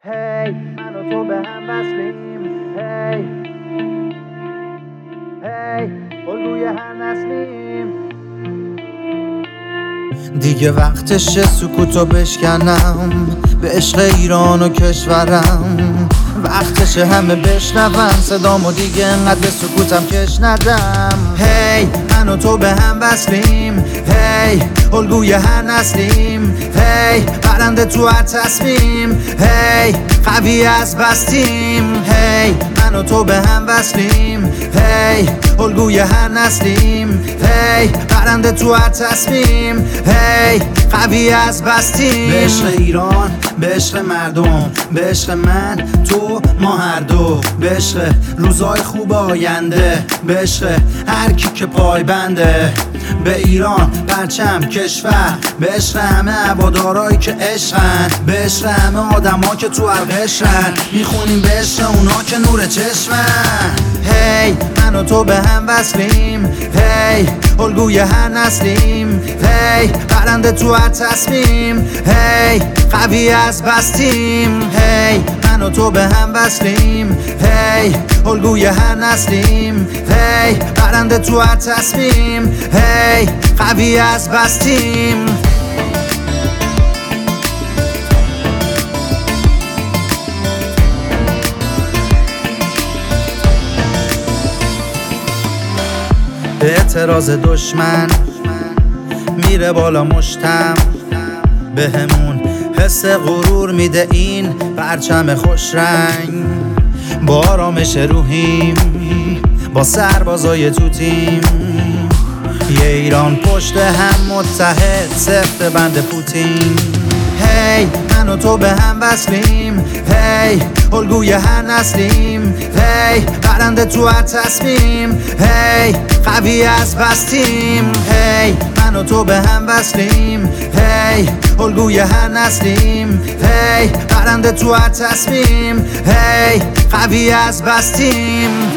هی من و تو به هم وصلیم. هی الگوی هر نسلیم. دیگه وقتشه سکوتو بشکنم به عشق ایران و کشورم. وقتشه همه بشنون صدامو دیگه انقدر به سکوتم کش ندم. هی من و تو به هم وصلیم. هی الگوی هر نسلیم. هی برنده تو هر تصمیم. هی قوی از بستیم. هی من و تو به هم وصلیم. هی الگوی هر نسلیم. هی برنده تو هر تصمیم. هی قوی از بستیم. به عشق ایران، به عشق مردم، به عشق من، تو، ما هر دو، به عشق روزای خوب آینده، به عشق هر کی که پای بنده، به ایران پرچم کشور، به عشق همه هوادارایی که عشقن، به عشق همه آدما که تو هر قشرن، میخونیم به عشق اونا که نور چشمن. هی من و تو به هم وصلیم. هی الگوی هر نسلیم. هی برنده تو هر تصمیم. هی قوی از بستیم. هی من و تو به هم وصلیم. هی الگوی هر نسلیم. هی برنده تو هر تصمیم. هی قوی از بستیم. اعتراض دشمن میره بالا مشتم، بهمون حس غرور میده این پرچم خوش رنگ. با آرامش روحیم، با سربازای تو تیم، یه ایران پشت هم متحد سفت بند پوتین. هی من و تو به هم وصلیم. هی الگوی هر نسلیم. هی برنده تو هر تصمیم. هی قوی از بستیم. هی من و تو به هم وصلیم. هی الگوی هر نسلیم. هی برنده تو هر تصمیم. هی قوی از بستیم.